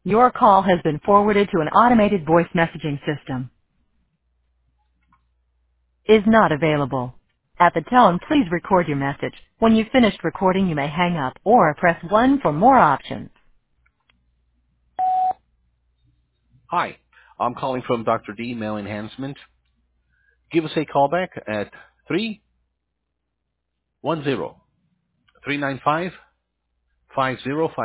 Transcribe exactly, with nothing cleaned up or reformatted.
Your call has been forwarded to an automated voice messaging system. Is not available. At the tone, please record your message. When you've finished recording, you may hang up or press one for more options. Hi, I'm calling from Doctor D Mail Enhancement. Give us a call back at three one zero, three nine five, five zero five.